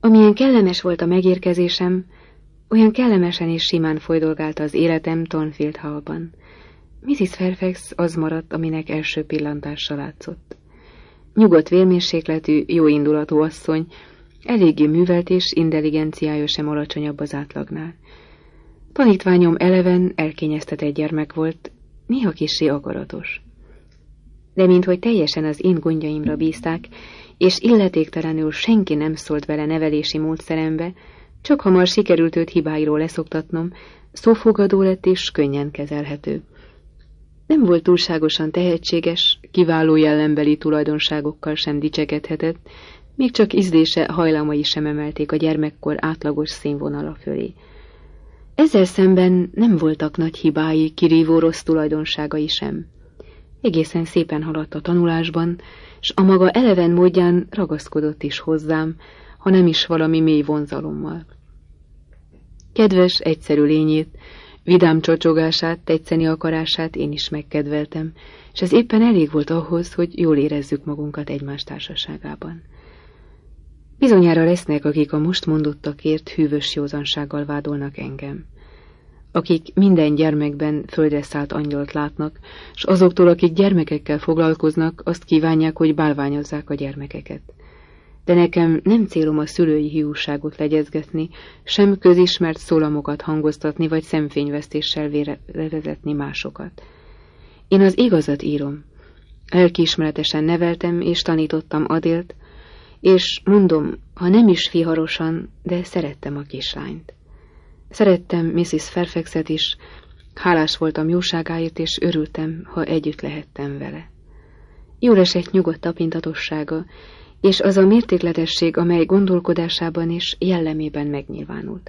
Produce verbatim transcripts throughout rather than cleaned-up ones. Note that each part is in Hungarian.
Amilyen kellemes volt a megérkezésem, olyan kellemesen és simán folydolgált az életem Thornfield Hallban. missziz Fairfax az maradt, aminek első pillantásra látszott. Nyugodt vérmérsékletű, jóindulatú asszony, eléggé művelt és intelligenciája sem alacsonyabb az átlagnál. Tanítványom eleven, elkényeztetett gyermek volt, néha kissé akaratos. De minthogy teljesen az én gondjaimra bízták, és illetéktelenül senki nem szólt vele nevelési módszerembe, csak hamar sikerült őt hibáiról leszoktatnom, szófogadó lett és könnyen kezelhető. Nem volt túlságosan tehetséges, kiváló jellembeli tulajdonságokkal sem dicsekedhetett, még csak ízlése, hajlamai sem emelték a gyermekkor átlagos színvonala fölé. Ezzel szemben nem voltak nagy hibái, kirívó rossz tulajdonságai sem. Egészen szépen haladt a tanulásban, s a maga eleven módján ragaszkodott is hozzám, ha nem is valami mély vonzalommal. Kedves, egyszerű lényét, vidám csocsogását, tetszeni akarását én is megkedveltem, és ez éppen elég volt ahhoz, hogy jól érezzük magunkat egymás társaságában. Bizonyára lesznek, akik a most mondottakért hűvös józansággal vádolnak engem. Akik minden gyermekben földre szállt angyalt látnak, s azoktól, akik gyermekekkel foglalkoznak, azt kívánják, hogy bálványozzák a gyermekeket. De nekem nem célom a szülői hiúságot legyezgetni, sem közismert szólamokat hangoztatni, vagy szemfényvesztéssel vezetni másokat. Én az igazat írom. Lelkiismeretesen neveltem és tanítottam Adélt, és mondom, ha nem is fiharosan, de szerettem a kislányt. Szerettem missziz Fairfaxet is, hálás voltam jóságáért, és örültem, ha együtt lehettem vele. Jól esett nyugodt tapintatossága, és az a mértékletesség, amely gondolkodásában és jellemében megnyilvánult.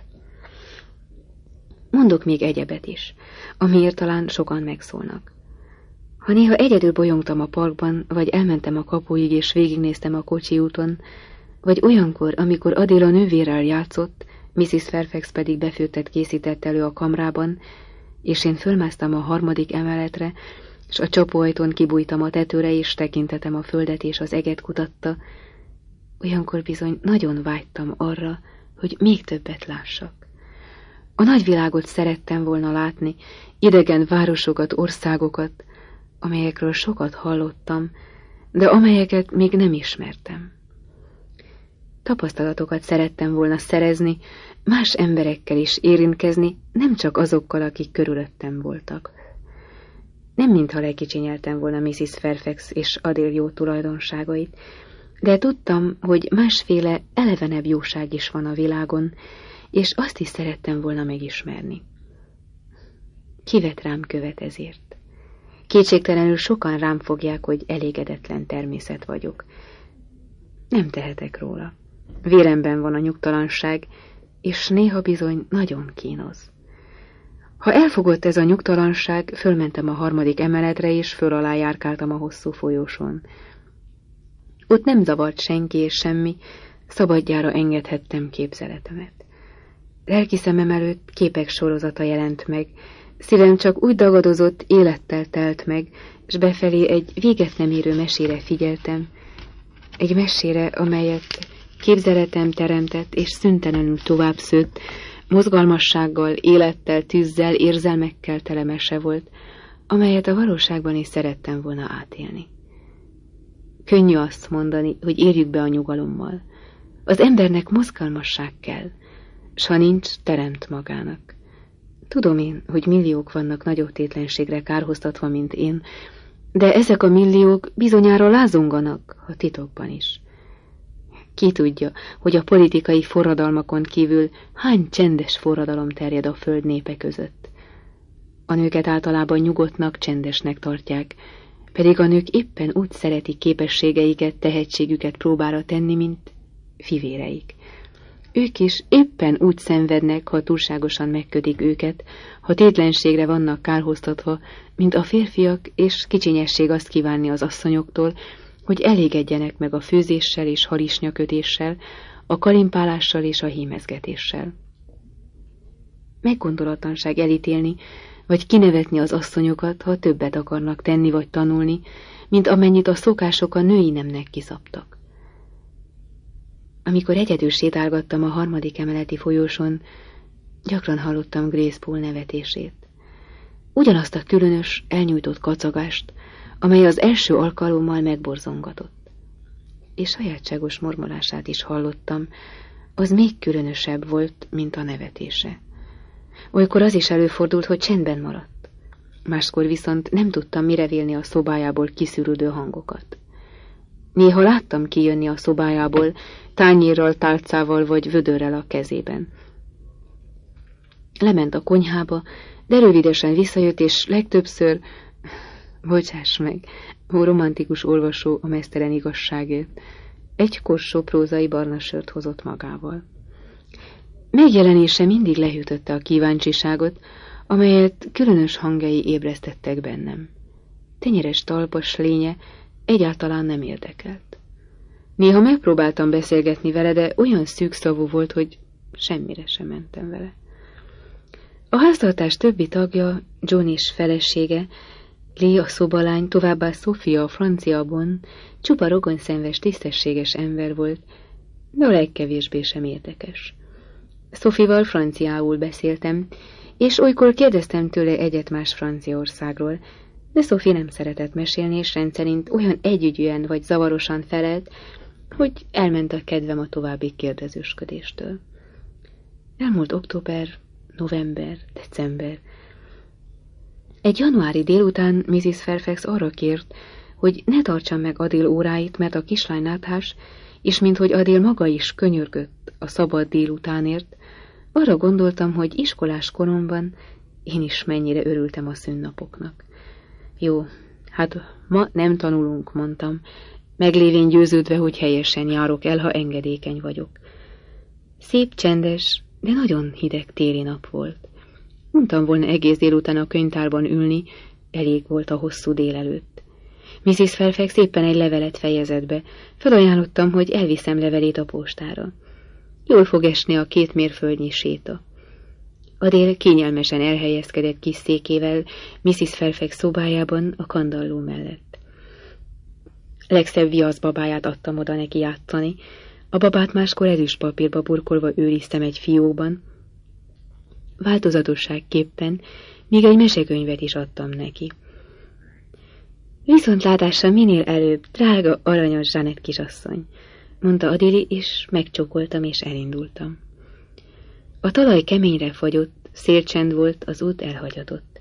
Mondok még egyebet is, amiért talán sokan megszólnak. Ha néha egyedül bolyongtam a parkban, vagy elmentem a kapuig és végignéztem a kocsi úton, vagy olyankor, amikor Adél a nővérrel játszott, missziz Fairfax pedig befőttet készített elő a kamrában, és én fölmásztam a harmadik emeletre, s a csapóajtón kibújtam a tetőre, és tekintetem a földet és az eget kutatta, olyankor bizony nagyon vágytam arra, hogy még többet lássak. A nagyvilágot szerettem volna látni, idegen városokat, országokat, amelyekről sokat hallottam, de amelyeket még nem ismertem. Tapasztalatokat szerettem volna szerezni, más emberekkel is érintkezni, nem csak azokkal, akik körülöttem voltak. Nem mintha lekicsinyeltem volna missziz Fairfax és Adél jó tulajdonságait, de tudtam, hogy másféle elevenebb jóság is van a világon, és azt is szerettem volna megismerni. Kivet rám követ ezért? Kétségtelenül sokan rám fogják, hogy elégedetlen természet vagyok. Nem tehetek róla. Véremben van a nyugtalanság, és néha bizony nagyon kínoz. Ha elfogott ez a nyugtalanság, fölmentem a harmadik emeletre, és föl alá járkáltam a hosszú folyosón. Ott nem zavart senki és semmi, szabadjára engedhettem képzeletemet. Lelki szemem előtt képek sorozata jelent meg, szívem csak úgy dagadozott, élettel telt meg, és befelé egy véget nem érő mesére figyeltem, egy mesére, amelyet képzeletem teremtett és szüntelenül tovább szőtt, mozgalmassággal, élettel, tűzzel, érzelmekkel tele mese volt, amelyet a valóságban is szerettem volna átélni. Könnyű azt mondani, hogy érjük be a nyugalommal. Az embernek mozgalmasság kell, s ha nincs, teremt magának. Tudom én, hogy milliók vannak nagyobb tétlenségre kárhoztatva, mint én, de ezek a milliók bizonyára lázonganak, ha titokban is. Ki tudja, hogy a politikai forradalmakon kívül hány csendes forradalom terjed a föld népe között. A nőket általában nyugodtnak, csendesnek tartják, pedig a nők éppen úgy szeretik képességeiket, tehetségüket próbára tenni, mint fivéreik. Ők is éppen úgy szenvednek, ha túlságosan megkötik őket, ha tétlenségre vannak kárhoztatva, mint a férfiak, és kicsinyesség azt kívánni az asszonyoktól, hogy elégedjenek meg a főzéssel és harisnyakötéssel, a kalimpálással és a hímezgetéssel. Meggondolatlanság elítélni, vagy kinevetni az asszonyokat, ha többet akarnak tenni vagy tanulni, mint amennyit a szokások a női nemnek kiszabtak. Amikor egyedül sétálgattam a harmadik emeleti folyóson, gyakran hallottam Grace Poole nevetését. Ugyanazt a különös, elnyújtott kacagást, amely az első alkalommal megborzongatott. És sajátságos mormolását is hallottam, az még különösebb volt, mint a nevetése. Olykor az is előfordult, hogy csendben maradt. Máskor viszont nem tudtam mire vélni a szobájából kiszűrődő hangokat. Néha láttam kijönni a szobájából, tányérral, tálcával vagy vödörrel a kezében. Lement a konyhába, de rövidesen visszajött, és legtöbbször, bocsáss meg, ó romantikus olvasó a meztelen igazságért, egy korsó prózai barna sört hozott magával. Megjelenése mindig lehűtötte a kíváncsiságot, amelyet különös hangjai ébresztettek bennem. Tenyeres talpas lénye egyáltalán nem érdekelt. Néha megpróbáltam beszélgetni vele, de olyan szűkszavú volt, hogy semmire sem mentem vele. A háztartás többi tagja, John és felesége, Lee a szobalány, továbbá Sophia a franciabon, csupa rogonszenves, tisztességes ember volt, de a legkevésbé sem érdekes. Sophie-val franciául beszéltem, és olykor kérdeztem tőle egyet-más Franciaországról, de Sophie nem szeretett mesélni, és rendszerint olyan együgyűen vagy zavarosan felelt, hogy elment a kedvem a további kérdezősködéstől. Elmúlt október, november, december. Egy januári délután missziz Fairfax arra kért, hogy ne tartsam meg Adél óráit, mert a kislány náthás, és minthogy Adél maga is könyörgött a szabad délutánért, arra gondoltam, hogy iskolás koromban én is mennyire örültem a szünnapoknak. Jó, hát ma nem tanulunk, mondtam, meglévén győződve, hogy helyesen járok el, ha engedékeny vagyok. Szép, csendes, de nagyon hideg téli nap volt. Mondtam volna egész délután a könyvtárban ülni, elég volt a hosszú délelőtt. missziz Fairfax éppen egy levelet fejezett be, felajánlottam, hogy elviszem levelét a postára. Jól fog esni a két mérföldnyi séta. Adél kényelmesen elhelyezkedett kis székével missziz Fairfax szobájában a kandalló mellett. Legszebb viaszbabáját adtam oda neki játszani, a babát máskor ezüstpapírba burkolva őriztem egy fiókban, változatosságképpen még egy mesekönyvet is adtam neki. Viszontlátásra minél előbb, drága, aranyos Zsanett kisasszony, mondta Adéli, és megcsókoltam, és elindultam. A talaj keményre fagyott, szélcsend volt, az út elhagyatott.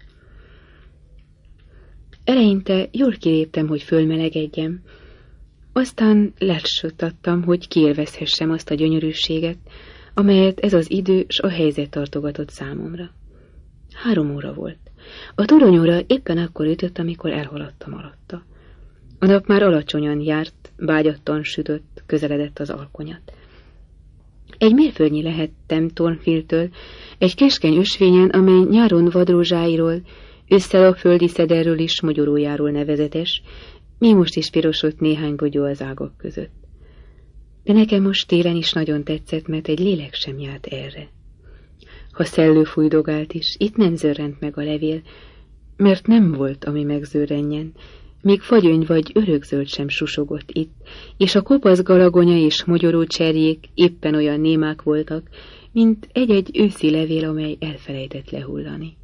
Eleinte jól kiléptem, hogy fölmelegedjem, aztán lesuttattam, hogy kiélvezhessem azt a gyönyörűséget, amelyet ez az idő s a helyzet tartogatott számomra. Három óra volt. A toronyóra éppen akkor ütött, amikor elhaladtam alatta. A nap már alacsonyan járt, bágyattan sütött, közeledett az alkonyat. Egy mérföldnyi lehettem Thornfieldtől, egy keskeny ösvényen, amely nyáron vadrózsáiról, ősszel a földi szederről is mogyorójáról nevezetes, mi most is pirosott néhány bogyó az ágak között. De nekem most télen is nagyon tetszett, mert egy lélek sem járt erre. Ha szellő fújdogált is, itt nem zörrent meg a levél, mert nem volt, ami megzörrenjen, még fagyöny vagy örökzöld sem susogott itt, és a kopasz galagonya és mogyoró cserjék éppen olyan némák voltak, mint egy-egy őszi levél, amely elfelejtett lehullani.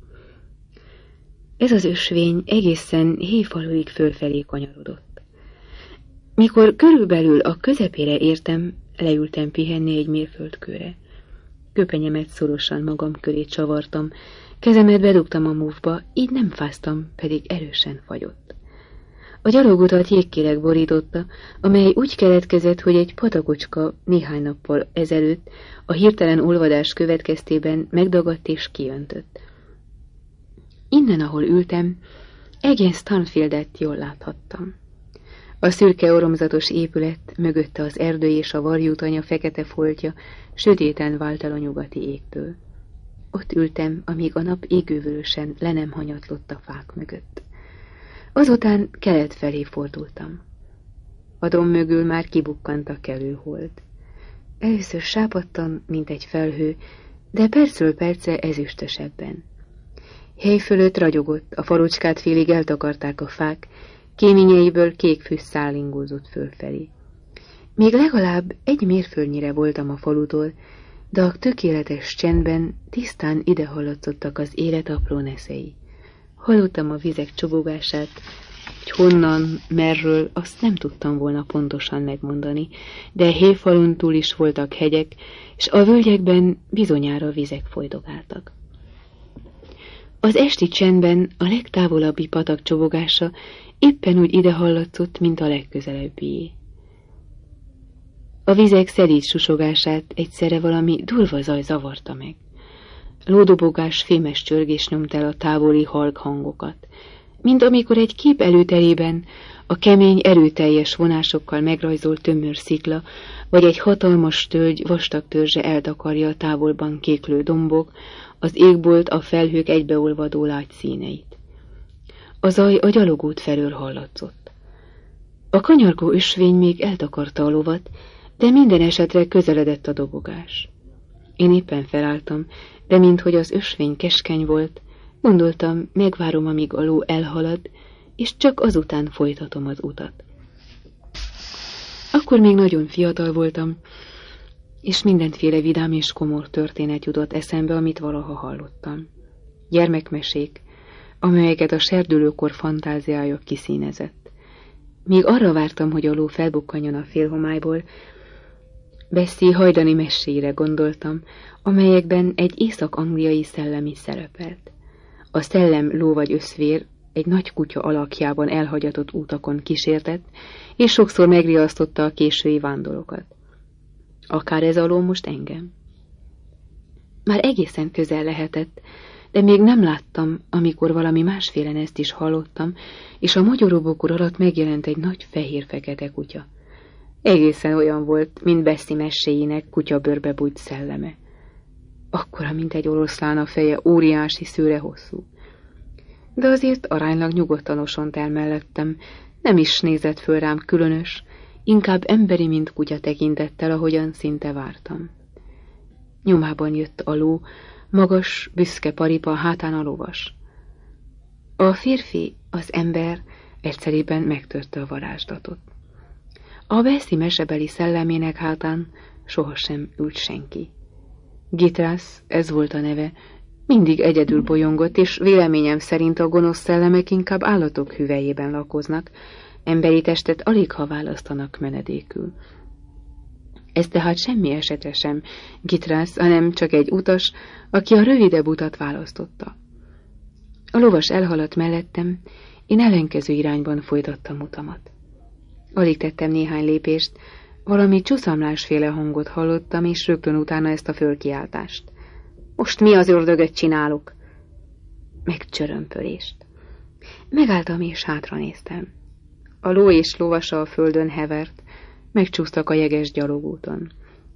Ez az ösvény egészen héjfaluig fölfelé kanyarodott. Mikor körülbelül a közepére értem, leültem pihenni egy mérföldkőre. Köpenyemet szorosan magam köré csavartam, kezemet bedugtam a múvba, így nem fáztam, pedig erősen fagyott. A gyalogutat jégkéreg borította, amely úgy keletkezett, hogy egy patakocska néhány nappal ezelőtt a hirtelen olvadás következtében megdagadt és kiöntött. Innen, ahol ültem, egész Thornfieldet jól láthattam. A szürke oromzatos épület, mögötte az erdő és a varjútanya fekete foltja sötéten vált el a nyugati égből. Ott ültem, amíg a nap égővörösen le nem hanyatlott a fák mögött. Azután kelet felé fordultam. A domb mögül már kibukkant a kelő hold. Először sápadtan, mint egy felhő, de percről percre ezüstösebben. Hely fölött ragyogott, a farocskát félig eltakarták a fák, kéményeiből kék füst szállingózott fölfelé. Még legalább egy mérföldnyire voltam a falutól, de a tökéletes csendben tisztán ide hallatszottak az élet apró neszei. Hallottam a vizek csobogását, hogy honnan, merről, azt nem tudtam volna pontosan megmondani, de héfalun túl is voltak hegyek, és a völgyekben bizonyára vizek folydogáltak. Az esti csendben a legtávolabbi patak csobogása éppen úgy ide hallatszott, mint a legközelebbié. A vizek szelíd susogását egyszerre valami durva zaj zavarta meg. Lódobogás, fémes csörgés nyomta el a távoli halk hangokat, mint amikor egy kép előterében a kemény, erőteljes vonásokkal megrajzolt tömör szikla, vagy egy hatalmas tölgy vastag törzse eltakarja a távolban kéklő dombok, az égbolt, a felhők egybeolvadó lágy színeit. A zaj a gyalogút felől hallatszott. A kanyargó ösvény még eltakarta a lovat, de minden esetre közeledett a dobogás. Én éppen felálltam, de minthogy az ösvény keskeny volt, gondoltam, megvárom, amíg a ló elhalad, és csak azután folytatom az utat. Akkor még nagyon fiatal voltam, és mindenféle vidám és komor történet jutott eszembe, amit valaha hallottam. Gyermekmesék, amelyeket a serdülőkor fantáziája kiszínezett. Míg arra vártam, hogy a ló felbukkanjon a félhomályból, Bessie hajdani meséire gondoltam, amelyekben egy észak-angliai szellem is szerepelt. A szellem ló vagy összvér egy nagy kutya alakjában elhagyatott útakon kísértett, és sokszor megriasztotta a késői vándorokat. Akár ez a ló most engem. Már egészen közel lehetett, de még nem láttam, amikor valami másféle ezt is hallottam, és a mogyorobokor alatt megjelent egy nagy fehér-fekete kutya. Egészen olyan volt, mint Bessie meséjének kutyabőrbe bújt szelleme. Akkora, mint egy oroszlán a feje, óriási, szőre hosszú. De azért aránylag nyugodtan osont el mellettem, nem is nézett föl rám különös, inkább emberi, mint kutya tekintettel, ahogyan szinte vártam. Nyomában jött a ló, magas, büszke paripa, hátán a lovas. A férfi, az ember egyszerében megtörte a varázslatot. A Bessie mesebeli szellemének hátán sohasem ült senki. Gitrász, ez volt a neve, mindig egyedül bolyongott, és véleményem szerint a gonosz szellemek inkább állatok hüvelyében lakoznak, emberi testet alig ha választanak menedékül. Ez tehát semmi esetre sem Gitrász, hanem csak egy utas, aki a rövidebb utat választotta. A lovas elhaladt mellettem, én ellenkező irányban folytattam utamat. Alig tettem néhány lépést, valami csuszamlásféle hangot hallottam, és rögtön utána ezt a fölkiáltást. Most mi az ördögöt csinálok? Megcsörömpölést. Megálltam és hátra néztem. A ló és lovasa a földön hevert, megcsúsztak a jeges gyalogúton.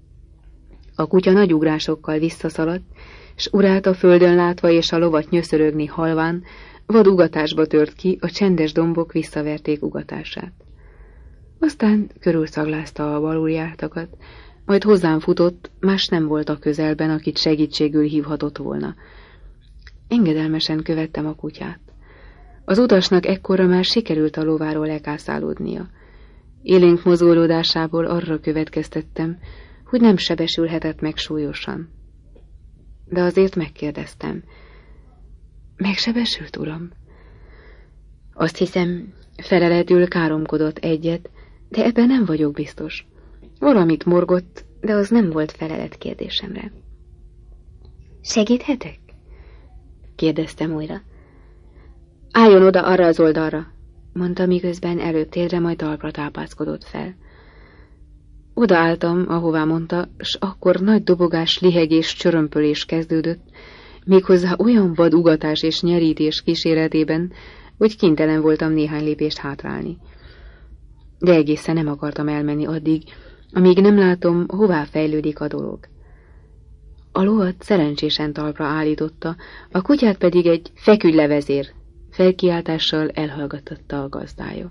A kutya nagy ugrásokkal visszaszaladt, s urát a földön látva és a lovat nyöszörögni halván, vad ugatásba tört ki, a csendes dombok visszaverték ugatását. Aztán körülszaglázta a baluljártakat, majd hozzám futott, más nem volt a közelben, akit segítségül hívhatott volna. Engedelmesen követtem a kutyát. Az utasnak ekkorra már sikerült a lováról lekászálódnia. Élénk mozgolódásából arra következtettem, hogy nem sebesülhetett meg súlyosan. De azért megkérdeztem. Megsebesült, uram? Azt hiszem, feleletül káromkodott egyet, de ebben nem vagyok biztos. Valamit morgott, de az nem volt felelet kérdésemre. Segíthetek? Kérdeztem újra. Álljon oda arra az oldalra, mondta, miközben előbb térre, majd talpra tápászkodott fel. Odaálltam, ahová mondta, s akkor nagy dobogás, lihegés, csörömpölés kezdődött, méghozzá olyan vad ugatás és nyerítés kíséretében, hogy kénytelen voltam néhány lépést hátrálni. De egészen nem akartam elmenni addig, amíg nem látom, hová fejlődik a dolog. A lovat szerencsésen talpra állította, a kutyát pedig egy feküdj le, vezér, felkiáltással elhallgattatta a gazdája.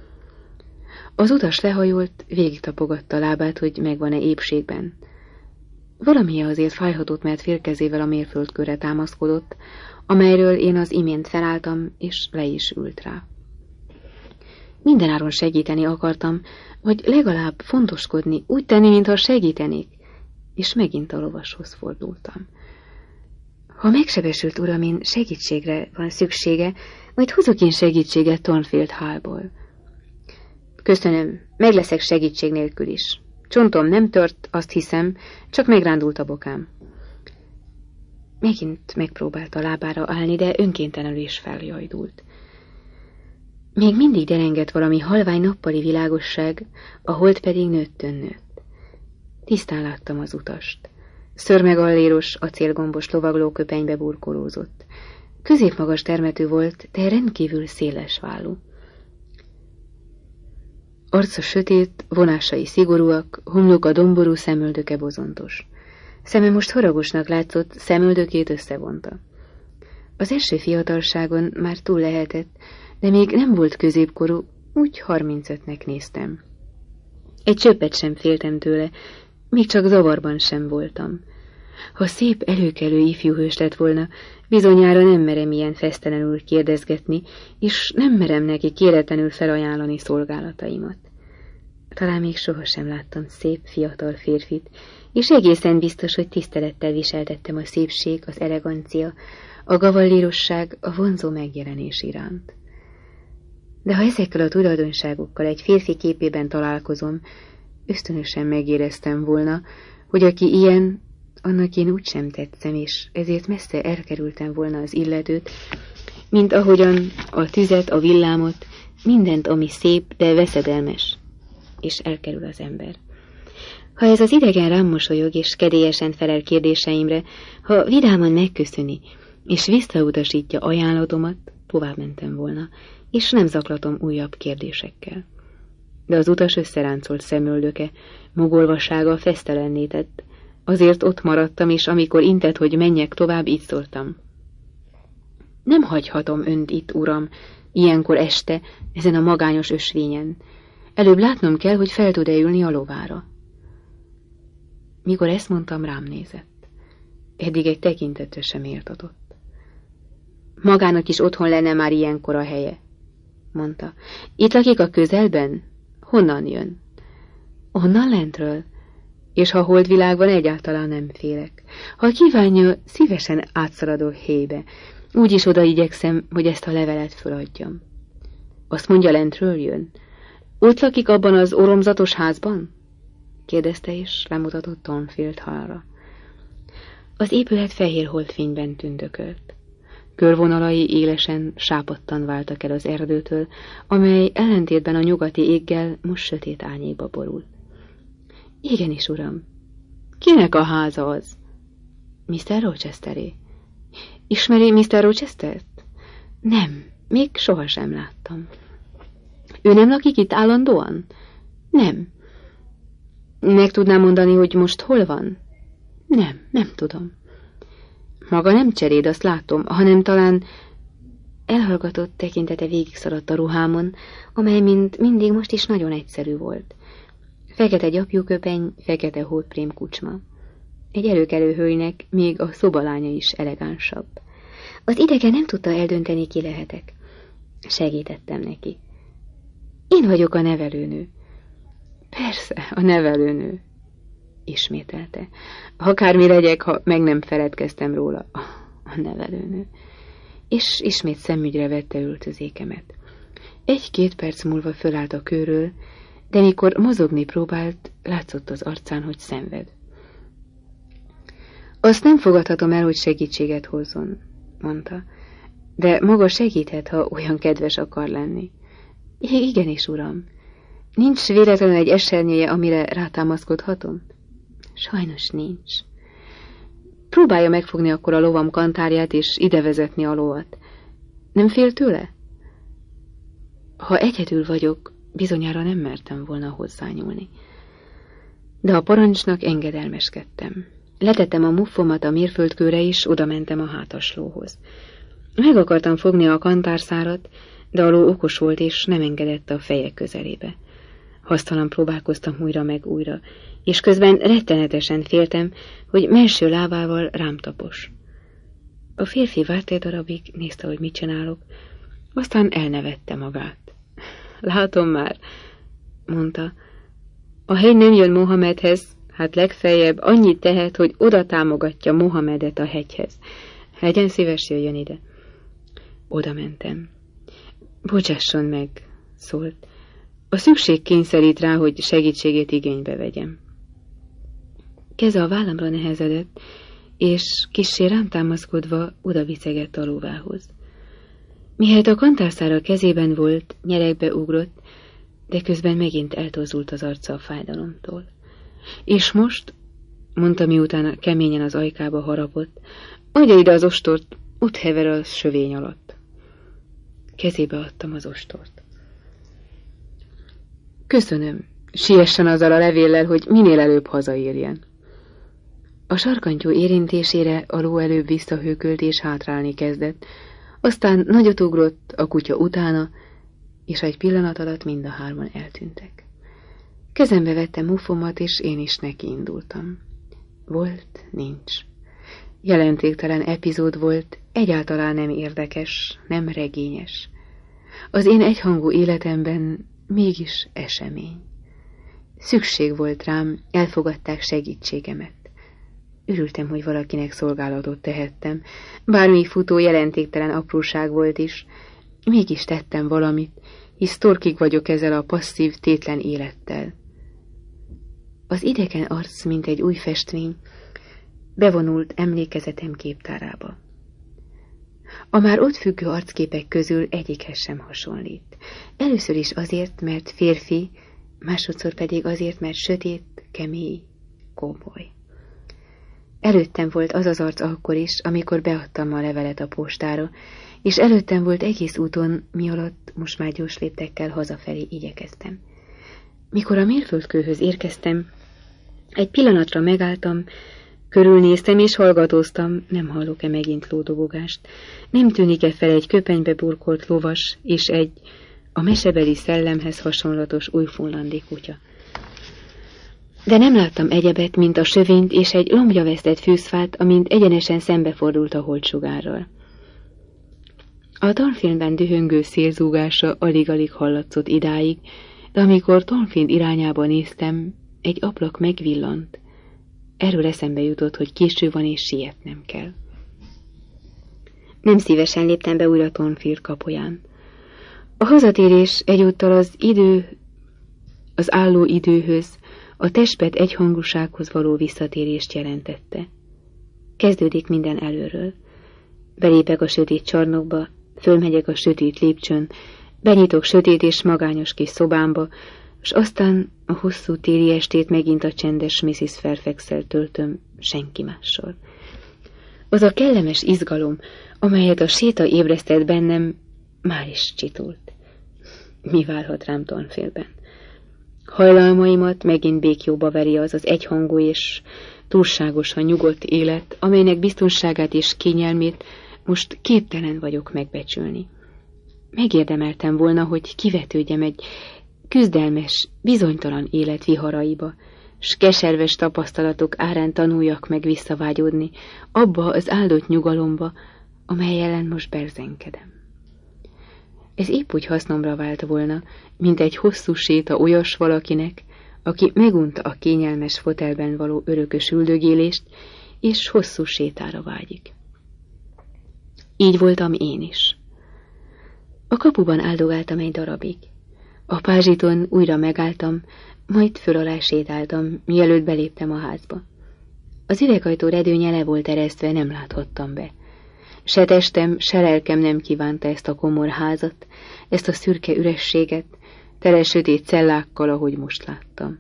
Az utas lehajolt, végig tapogatta lábát, hogy megvan-e épségben. Valamilyen azért fájhatott, mert félkezével a mérföldkörre támaszkodott, amelyről én az imént felálltam, és le is ült rá. Mindenáron segíteni akartam, vagy legalább fontoskodni, úgy tenni, mintha segítenék, és megint a lovashoz fordultam. Ha megsebesült uram, én segítségre van szüksége, majd hozok én segítséget Thornfield Hallból. Köszönöm, meg leszek segítség nélkül is. Csontom nem tört, azt hiszem, csak megrándult a bokám. Megint megpróbált a lábára állni, de önkéntelenül is feljajdult. Még mindig derengett valami halvány nappali világosság, a hold pedig nőttön nőtt. Tisztán láttam az utast. Szörmegalléros, acélgombos lovaglóköpenybe burkolózott. Középmagas termetű volt, de rendkívül széles vállú. Arca sötét, vonásai szigorúak, homloka domború, szemöldöke bozontos. Szeme most haragosnak látszott, szemöldökét összevonta. Az első fiatalságon már túl lehetett, de még nem volt középkorú, úgy harmincötnek néztem. Egy csöppet sem féltem tőle, még csak zavarban sem voltam. Ha szép előkelő ifjú hős lett volna, bizonyára nem merem ilyen fesztelenül kérdezgetni, és nem merem neki kéretlenül felajánlani szolgálataimat. Talán még sohasem láttam szép, fiatal férfit, és egészen biztos, hogy tisztelettel viseltettem a szépség, az elegancia, a gavallírosság, a vonzó megjelenés iránt. De ha ezekkel a tulajdonságokkal egy férfi képében találkozom, ösztönösen megéreztem volna, hogy aki ilyen, annak én úgysem tetszem, és ezért messze elkerültem volna az illetőt, mint ahogyan a tüzet, a villámot, mindent, ami szép, de veszedelmes, és elkerül az ember. Ha ez az idegen rám mosolyog, és kedélyesen felel kérdéseimre, ha vidáman megköszöni, és visszautasítja ajánlatomat, tovább mentem volna, és nem zaklatom újabb kérdésekkel. De az utas összeráncolt szemöldöke, mogolvasága fesztelenné tett. Azért ott maradtam, és amikor intett, hogy menjek tovább, így szóltam. Nem hagyhatom önt itt, uram, ilyenkor este, ezen a magányos ösvényen. Előbb látnom kell, hogy fel tud-e ülni a lovára. Mikor ezt mondtam, rám nézett. Eddig egy tekintetre sem értatott. Magának is otthon lenne már ilyenkor a helye, mondta. Itt lakik a közelben? Honnan jön? Onnan lentről? És ha holdvilág van, egyáltalán nem félek. Ha kívánja, szívesen átszaladok héjbe. Úgyis oda igyekszem, hogy ezt a levelet föladjam. Azt mondja, lentről jön? Ott lakik abban az oromzatos házban? Kérdezte, és lemutatott Thornfield Hallra. Az épület fehér holdfényben tündökölt. Körvonalai élesen, sápadtan váltak el az erdőtől, amely ellentétben a nyugati éggel most sötét árnyékba borult. Igenis, uram. Kinek a háza az? miszter Rochesteré. Ismeri miszter Rochestert? Nem, még sohasem láttam. Ő nem lakik itt állandóan? Nem. Meg tudnám mondani, hogy most hol van? Nem, nem tudom. Maga nem cseréd, azt látom, hanem talán elhallgatott tekintete végigszaladt a ruhámon, amely mint mindig most is nagyon egyszerű volt. Fekete gyapjúköpeny, fekete hódprém kucsma. Egy előkelő hölgynek még a szobalánya is elegánsabb. Az idegen nem tudta eldönteni, ki lehetek. Segítettem neki. Én vagyok a nevelőnő. Persze, a nevelőnő, ismételte. Akármi legyek, ha meg nem feledkeztem róla, a nevelőnő. És ismét szemügyre vette öltözékemet. Egy-két perc múlva fölállt a kőről, de mikor mozogni próbált, látszott az arcán, hogy szenved. Azt nem fogadhatom el, hogy segítséget hozzon, mondta, de maga segíthet, ha olyan kedves akar lenni. I- igenis, uram. Nincs véletlenül egy esernyője, amire rátámaszkodhatom? Sajnos nincs. Próbálja megfogni akkor a lovam kantárját, és idevezetni a lovat. Nem fél tőle? Ha egyedül vagyok, bizonyára nem mertem volna hozzányúlni. De a parancsnak engedelmeskedtem. Letettem a muffomat a mérföldkőre, és oda mentem a hátaslóhoz. Meg akartam fogni a kantárszárat, de a ló okos volt, és nem engedett a feje közelébe. Hasztalan próbálkoztam újra meg újra, és közben rettenetesen féltem, hogy melső lábával rám tapos. A férfi várt egy darabig, nézte, hogy mit csinálok, aztán elnevette magát. látom már, mondta. A hegy nem jön Mohamedhez, hát legfeljebb annyit tehet, hogy oda támogatja Mohamedet a hegyhez. Legyen szíves, jöjjön ide. Oda mentem. Bocsásson meg, szólt. A szükség kényszerít rá, hogy segítségét igénybe vegyem. Keze a vállamra nehezedett, és kissé rám támaszkodva oda vicegett a lóvához. Mihelyt a kantárszára kezében volt, nyeregbe ugrott, de közben megint eltorzult az arca a fájdalomtól. És most, mondta, miután keményen az ajkába harapott, adja ide az ostort, ott hever a sövény alatt. Kezébe adtam az ostort. Köszönöm, siessen azzal a levéllel, hogy minél előbb hazaérjen. A sarkantyú érintésére a ló előbb visszahőkölt és hátrálni kezdett, aztán nagyot ugrott, a kutya utána, és egy pillanat alatt mind a hárman eltűntek. Kezembe vettem mufomat, és én is neki indultam. Volt, nincs. Jelentéktelen epizód volt, egyáltalán nem érdekes, nem regényes. Az én egyhangú életemben mégis esemény. Szükség volt rám, elfogadták segítségemet. Örültem, hogy valakinek szolgálatot tehettem, bármi futó jelentéktelen apróság volt is, mégis tettem valamit, hisz torkig vagyok ezzel a passzív, tétlen élettel. Az idegen arc, mint egy új festmény, bevonult emlékezetem képtárába. A már ott függő arcképek közül egyikhez sem hasonlít. Először is azért, mert férfi, másodszor pedig azért, mert sötét, kemény, komoly. Előttem volt az az arc akkor is, amikor beadtam a levelet a postára, és előttem volt egész úton, mi alatt most már gyors léptekkel hazafelé igyekeztem. Mikor a mérföldkőhöz érkeztem, egy pillanatra megálltam, körülnéztem és hallgatóztam, nem hallok-e megint lódobogást, nem tűnik-e fel egy köpenybe burkolt lovas és egy a mesebeli szellemhez hasonlatos újfúllandi kutya. De nem láttam egyebet, mint a sövényt és egy lombja vesztett fűzfát, amint egyenesen szembefordult a holdsugárral. A tanfilmben dühöngő szélzúgása alig-alig hallatszott idáig, de amikor Tonfield irányába néztem, egy ablak megvillant. Erről eszembe jutott, hogy késő van és sietnem kell. Nem szívesen léptem be újra Tonfield kapuján. A hazatérés egyúttal az idő, az álló időhöz, a testpet egyhangúsághoz való visszatérést jelentette. Kezdődik minden előről. Belépek a sötét csarnokba, fölmegyek a sötét lépcsőn, benyitok sötét és magányos kis szobámba, és aztán a hosszú téli estét megint a csendes missziz Fairfax-szel töltöm, senki mással. Az a kellemes izgalom, amelyet a séta ébresztett bennem, már is csitult. Mi várhat rám Tonfieldben? Hajlalmaimat megint békjóba veri az az egyhangú és túlságosan nyugodt élet, amelynek biztonságát és kényelmét most képtelen vagyok megbecsülni. Megérdemeltem volna, hogy kivetődjem egy küzdelmes, bizonytalan élet viharaiba, s keserves tapasztalatok árán tanuljak meg visszavágyódni abba az áldott nyugalomba, amely ellen most berzenkedem. Ez épp úgy hasznomra vált volna, mint egy hosszú séta olyas valakinek, aki megunta a kényelmes fotelben való örökös üldögélést, és hosszú sétára vágyik. Így voltam én is. A kapuban áldogáltam egy darabig. A pázsiton újra megálltam, majd föl alá sétáltam, mielőtt beléptem a házba. Az üveghajtó redőnye le volt eresztve, nem láthattam be. Se testem, se lelkem nem kívánta ezt a komor házat, ezt a szürke ürességet, tele sötét cellákkal, ahogy most láttam.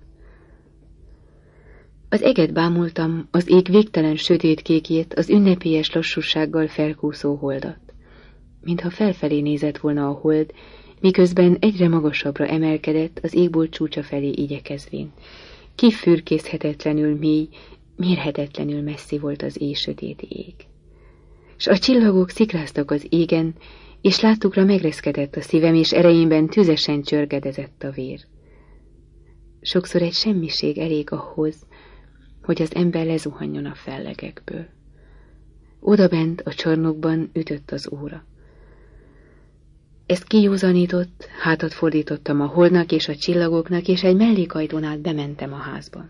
Az eget bámultam, az ég végtelen sötét kékét, az ünnepélyes lassúsággal felkúszó holdat. Mintha felfelé nézett volna a hold, miközben egyre magasabbra emelkedett az égbolt csúcsa felé igyekezvén. Kifürkészhetetlenül mély, mérhetetlenül messzi volt az éj sötét ég. S a csillagok szikráztak az égen, és láttukra megreszkedett a szívem, és erejémben tüzesen csörgedezett a vér. Sokszor egy semmiség elég ahhoz, hogy az ember lezuhanjon a fellegekből. Odabent a csarnokban ütött az óra. Ezt kijózanított, hátat fordítottam a holdnak és a csillagoknak, és egy mellékajtón át bementem a házba.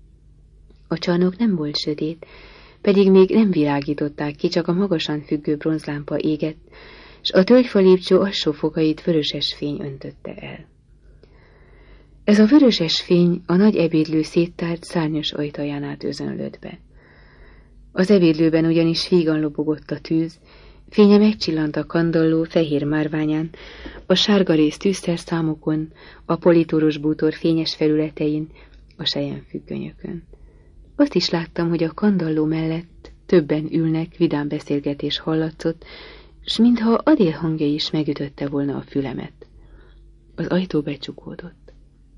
A csarnok nem volt sötét, pedig még nem világították ki, csak a magasan függő bronzlámpa égett, s a tölgyfa lépcső alsó fokait vöröses fény öntötte el. Ez a vöröses fény a nagy ebédlő széttárt szárnyas ajtaján át özönlött be. Az ebédlőben ugyanis vígan lobogott a tűz, fénye megcsillant a kandalló fehér márványán, a sárgarész tűzszerszámokon, a politoros bútor fényes felületein, a selyemfüggönyökön. Azt is láttam, hogy a kandalló mellett többen ülnek, vidám beszélgetés hallatszott, s mintha Adél hangja is megütötte volna a fülemet. Az ajtó becsukódott.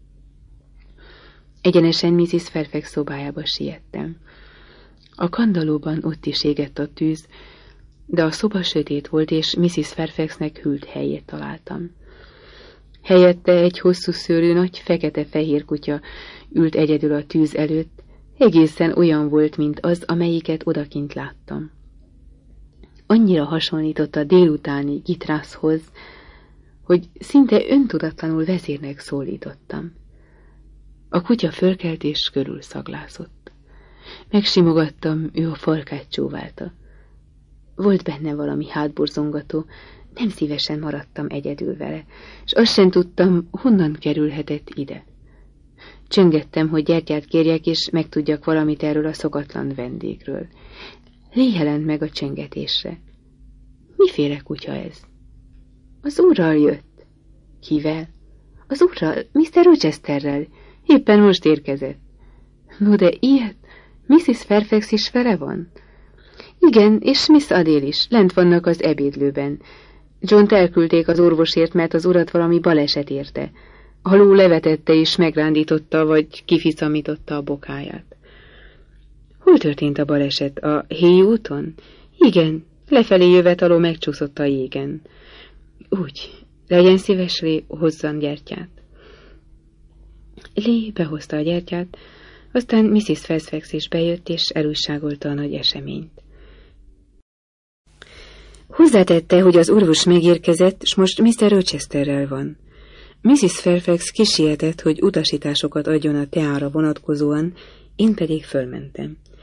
Egyenesen missziz Fairfax szobájába siettem. A kandallóban ott is égett a tűz, de a szoba sötét volt, és missziz Fairfaxnek hűlt helyét találtam. Helyette egy hosszú szőrű, nagy fekete-fehér kutya ült egyedül a tűz előtt, egészen olyan volt, mint az, amelyiket odakint láttam. Annyira hasonlított a délutáni Gitrászhoz, hogy szinte öntudatlanul vezérnek szólítottam. A kutya fölkelt és körül szaglászott. Megsimogattam, ő a farkát csóválta. Volt benne valami hátborzongató, nem szívesen maradtam egyedül vele, és azt sem tudtam, honnan kerülhetett ide. Csöngettem, hogy gyertyát kérjek, és megtudjak valamit erről a szokatlan vendégről. Lee jelent meg a csöngetésre. Miféle kutya ez? Az úrral jött. Kivel? Az úrral, miszter Rochesterrel. Éppen most érkezett. No de ilyet? missziz Fairfax is vele van? Igen, és Miss Adél is, lent vannak az ebédlőben. Johnt elküldték az orvosért, mert az urat valami baleset érte. A ló levetette és megrándította, vagy kificamította a bokáját. Hol történt a baleset? A Hay úton? Igen, lefelé jövet a ló megcsúszott a jégen. Úgy, legyen szíves, Lee, hozzam gyertyát. Lee behozta a gyertyát, aztán missziz Fairfax is bejött, és elújságolta a nagy eseményt. Hozzátette, hogy az orvos megérkezett, s most miszter Rochesterrel van. missziz Fairfax kisietett, hogy utasításokat adjon a teára vonatkozóan, én pedig fölmentem.